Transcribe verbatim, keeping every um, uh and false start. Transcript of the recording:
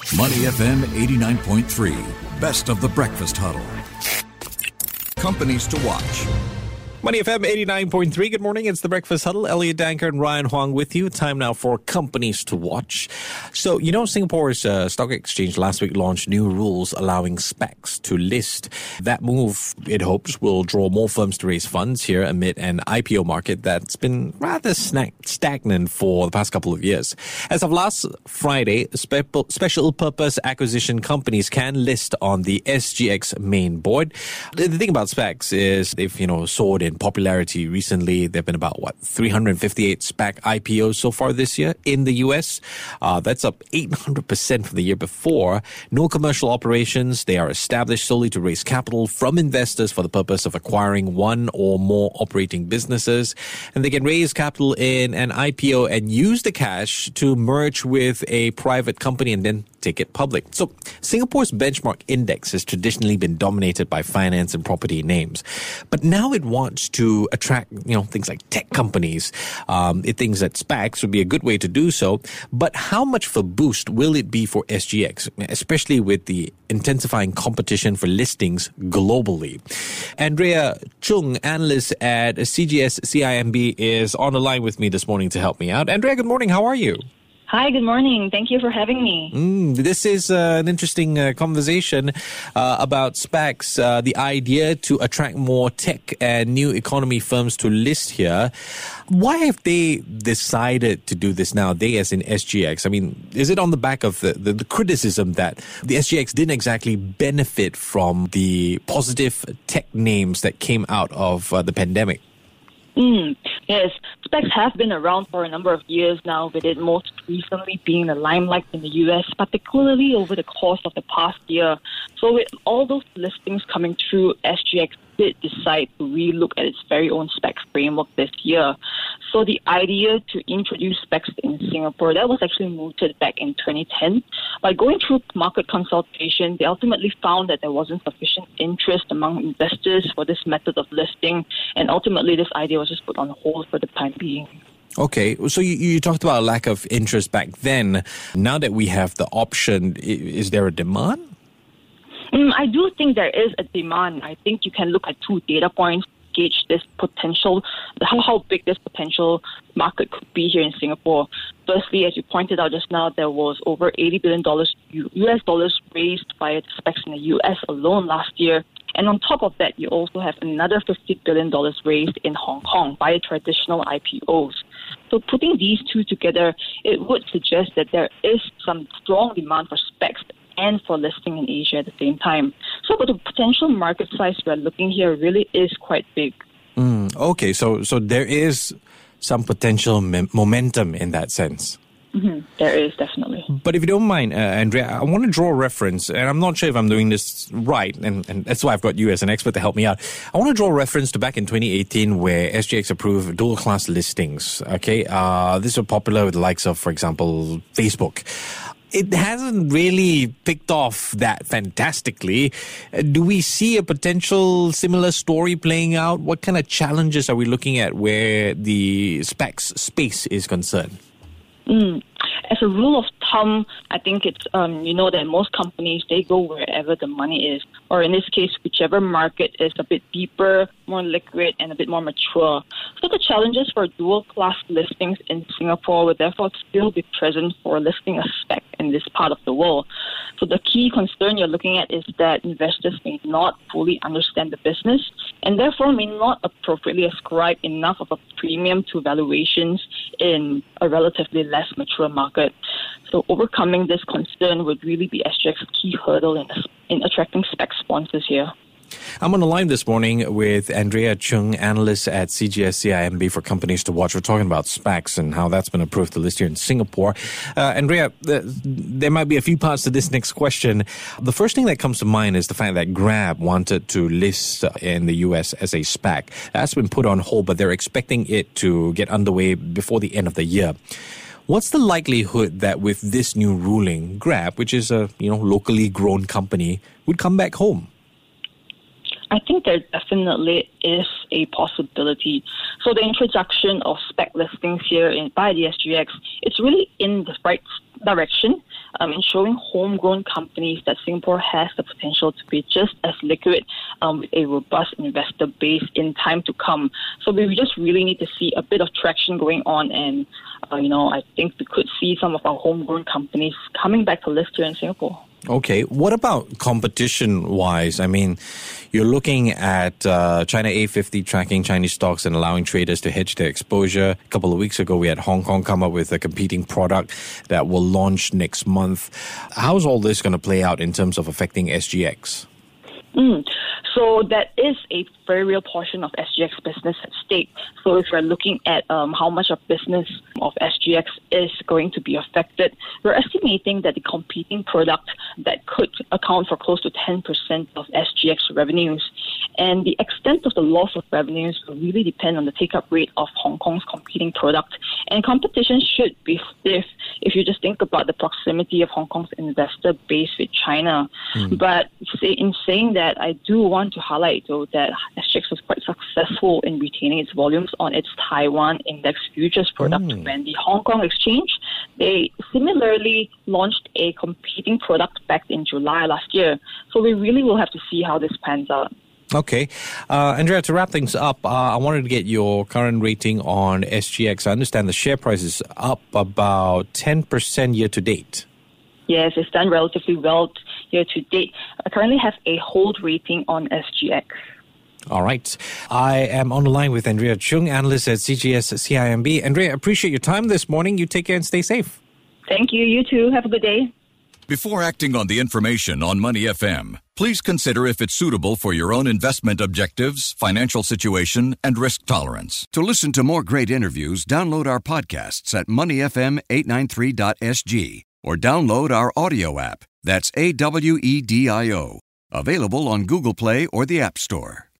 Money F M eighty-nine point three. Best of the breakfast huddle. Companies to watch. Money F M eighty-nine point three. Good morning. It's the Breakfast Huddle. Elliot Danker and Ryan Huang with you. Time now for companies to watch. So, you know, Singapore's uh, stock exchange last week launched new rules allowing SPACs to list. That move, it hopes, will draw more firms to raise funds here amid an I P O market that's been rather snack- stagnant for the past couple of years. As of last Friday, spe- special purpose acquisition companies can list on the S G X main board. The thing about SPACs is they've, you know, soared in popularity recently. There have been about, what, three hundred fifty-eight SPAC I P Os so far this year in the U S. Uh, that's up eight hundred percent from the year before. No commercial operations. They are established solely to raise capital from investors for the purpose of acquiring one or more operating businesses. And they can raise capital in an I P O and use the cash to merge with a private company and then take it public. So Singapore's benchmark index has traditionally been dominated by finance and property names. But now it wants to attract, you know, things like tech companies. Um, it thinks that SPACs would be a good way to do so. But how much of a boost will it be for S G X, especially with the intensifying competition for listings globally? Andrea Chung, analyst at C G S C I M B, is on the line with me this morning to help me out. Andrea, good morning. How are you? Hi, good morning. Thank you for having me. Mm, this is uh, an interesting uh, conversation uh, about SPACs, uh, the idea to attract more tech and new economy firms to list here. Why have they decided to do this now, they as in S G X? I mean, is it on the back of the, the, the criticism that the S G X didn't exactly benefit from the positive tech names that came out of uh, the pandemic? Mm, yes, SPACs have been around for a number of years now, with it most recently being in the limelight in the U S, particularly over the course of the past year. So with all those listings coming through, S G X did decide to relook at its very own SPAC framework this year. So the idea to introduce SPACs in Singapore, that was actually mooted back in twenty ten. By going through market consultation, they ultimately found that there wasn't sufficient interest among investors for this method of listing, and ultimately this idea was just put on hold for the time being. Okay, so you, you talked about a lack of interest back then. Now that we have the option, is there a demand? Mm, I do think there is a demand. I think you can look at two data points to gauge this potential, how, how big this potential market could be here in Singapore. Firstly, as you pointed out just now, there was over eighty billion dollars U S dollars raised by the SPACs in the U S alone last year. And on top of that, you also have another fifty billion dollars raised in Hong Kong by traditional I P Os. So putting these two together, it would suggest that there is some strong demand for SPACs and for listing in Asia at the same time. So but the potential market size we're looking here really is quite big. Mm, okay, so so there is some potential m- momentum in that sense. Mm-hmm. There is, definitely. But if you don't mind, uh, Andrea, I want to draw a reference, and I'm not sure if I'm doing this right, and, and that's why I've got you as an expert to help me out. I want to draw a reference to back in twenty eighteen where S G X approved dual-class listings, okay? Uh, this was popular with the likes of, for example, Facebook. It hasn't really picked off that fantastically. Uh, do we see a potential similar story playing out? What kind of challenges are we looking at where the SPACs space is concerned? Mm. As a rule of thumb, I think it's, um, you know, that most companies, they go wherever the money is, or in this case, whichever market is a bit deeper, more liquid, and a bit more mature. So the challenges for dual-class listings in Singapore will therefore still be present for listing a SPAC in this part of the world. So the key concern you're looking at is that investors may not fully understand the business and therefore may not appropriately ascribe enough of a premium to valuations in a relatively less mature market. So overcoming this concern would really be S G X's key hurdle in, in attracting SPAC sponsors here. I'm on the line this morning with Andrea Chung, analyst at C G S C I M B for Companies to Watch. We're talking about SPACs and how that's been approved to list here in Singapore. Uh, Andrea, th- there might be a few parts to this next question. The first thing that comes to mind is the fact that Grab wanted to list in the U S as a SPAC. That's been put on hold, but they're expecting it to get underway before the end of the year. What's the likelihood that with this new ruling, Grab, which is a you know locally grown company, would come back home? I think there definitely is a possibility. So the introduction of SPAC listings here in, by the S G X, it's really in the right direction. um, in showing homegrown companies that Singapore has the potential to be just as liquid um, with a robust investor base in time to come. So we just really need to see a bit of traction going on, and uh, you know, I think we could see some of our homegrown companies coming back to list here in Singapore. Okay. What about competition-wise? I mean, you're looking at uh, China A fifty tracking Chinese stocks and allowing traders to hedge their exposure. A couple of weeks ago, we had Hong Kong come up with a competing product that will launch next month. How's all this going to play out in terms of affecting S G X? Mm. So that is a very real portion of S G X business at stake. So if we're looking at um, how much of business of S G X is going to be affected, we're estimating that the competing product that could account for close to ten percent of S G X revenues. And the extent of the loss of revenues will really depend on the take-up rate of Hong Kong's competing product. And competition should be stiff if you just think about the proximity of Hong Kong's investor base with China. Mm. But say, in saying that, I do want to highlight, though, that S G X was quite successful in retaining its volumes on its Taiwan index futures product mm. when the Hong Kong exchange, they similarly launched a competing product back in July last year. So we really will have to see how this pans out. Okay. Uh, Andrea, to wrap things up, uh, I wanted to get your current rating on S G X. I understand the share price is up about ten percent year to date. Yes, it's done relatively well year to date. I currently have a hold rating on S G X. All right. I am on the line with Andrea Chung, analyst at C G S C I M B. Andrea, appreciate your time this morning. You take care and stay safe. Thank you. You too. Have a good day. Before acting on the information on Money F M, please consider if it's suitable for your own investment objectives, financial situation, and risk tolerance. To listen to more great interviews, download our podcasts at money f m eight nine three dot s g or download our audio app. That's A W E D I O. Available on Google Play or the App Store.